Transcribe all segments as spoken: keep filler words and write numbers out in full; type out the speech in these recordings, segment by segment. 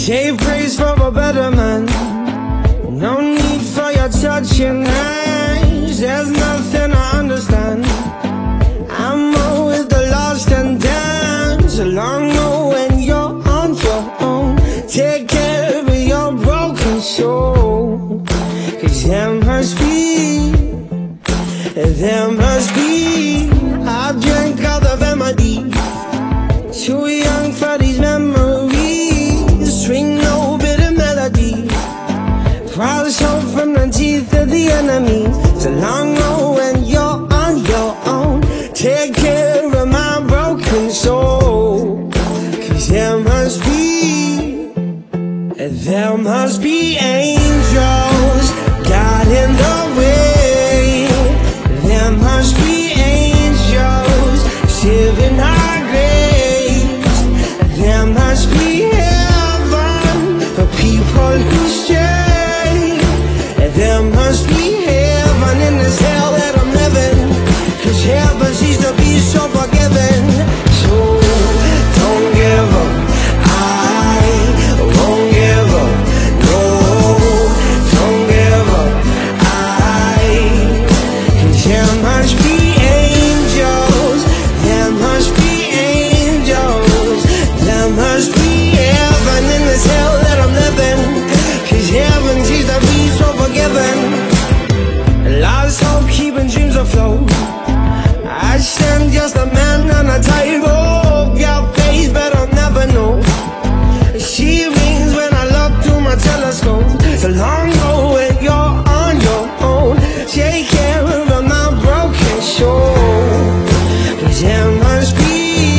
Save praise for a better man. No need for your touching hands. There's nothing I understand. I'm more with the lost and dance along when you're on your own. Take care of your broken soul, 'cause there must be, there must be. I've drank all the remedy, too young for these memories. Swing no bitter melody, cries hope from the teeth of the enemy. It's a long road when you're on your own. Take care of my broken soul, 'cause there must be, there must be angels guiding the way. There must be angels saving our graves. There must be heaven for people who stray. There must be heaven in this hell that I'm living, 'cause heaven seems to be so forgiving. So don't give up, I won't give up. No, don't give up, I, 'cause there must be angels. There must be angels. There must be heaven in this hell that I'm living, 'cause heaven seems to be so forgiving. Lost hope, keeping dreams afloat. I stand just a man on a tightrope. Your face, but I'll never know. She rings when I look through my telescope. It's a long road when you're on your own. Take care of my broken soul, 'cause there must be,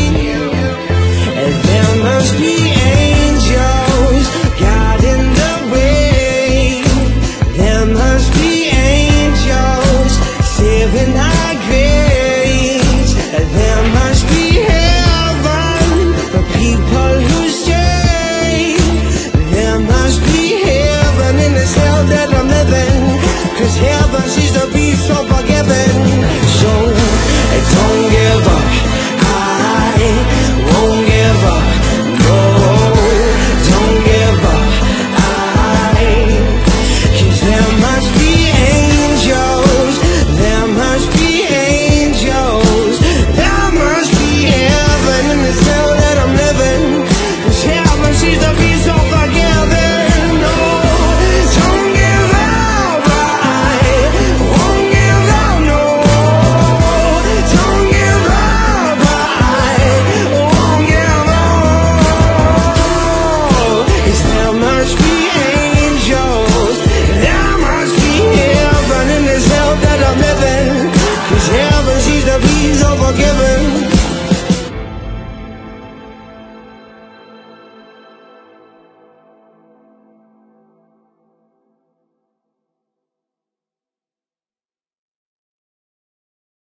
there must be angels guiding the way. There must be angels saving our graves. There must be heaven for people who stay. There must be heaven in this hell that I'm living, 'cause heaven seems to be so forgiving. So don't give up, I won't give up. No, don't give up, I, 'cause there must be angels. There must be angels. There must be heaven in this hell that I'm living, 'cause heaven seems to be so forgiving. No, don't give up, I won't give up. No, don't give up, I won't give up. 'Cause there must be angels. There must be heaven in this hell that I'm living, 'cause heaven seems to be so forgiving.